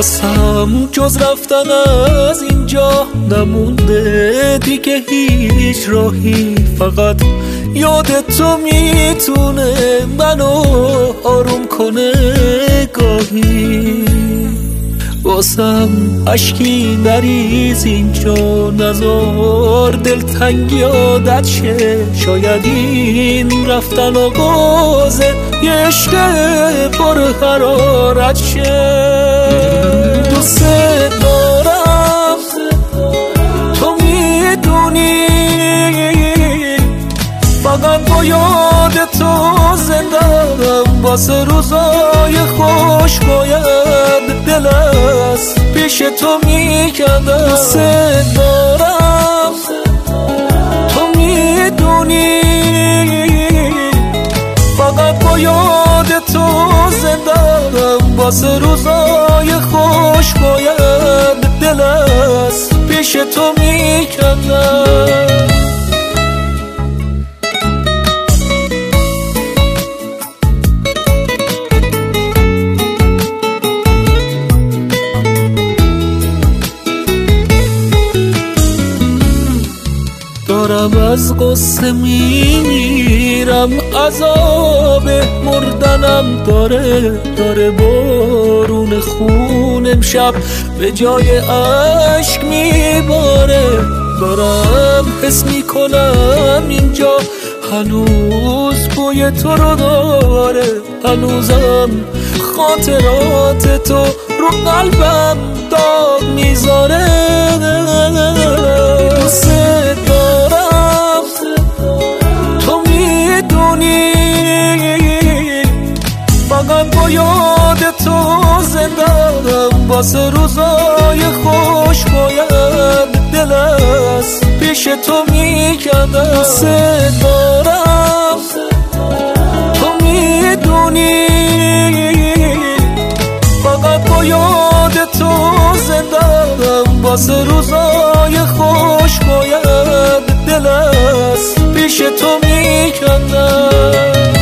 واسم جز رفتن از اینجا نمونده دیگه هیچ راهی، فقط یاد تو میتونه منو آروم کنه گاهی. واسم اشکی نریز اینجا، نزار دلتنگی عادت شه، شاید این رفتن آغاز یه عشق پر حرارت شه. دوست دارم تو میدونی، فقط با یاد تو زندم، واسه روزای خوش باید دل از پیش تو میکندم. دوست دارم تو میدونی، فقط با یاد تو زندم، واسه روزای خوش باید دل از پیش تو میکندم. دارم از قصه میمیرم، عذاب مردنم داره بارون خون امشب به جای عشق میباره. دارم حس میکنم اینجا هنوز بوی تو رو داره، هنوزم خاطرات تو رو قلبم داغ میذاره. دوست دارم تو میدونی، فقط با یاد تو زندم، واسه روزای خوش باید دل از پیش تو میکندم. دوست دارم تو میدونی، فقط با یاد تو زندم، واسه روزای خوش باید دل از پیش تو میکندم.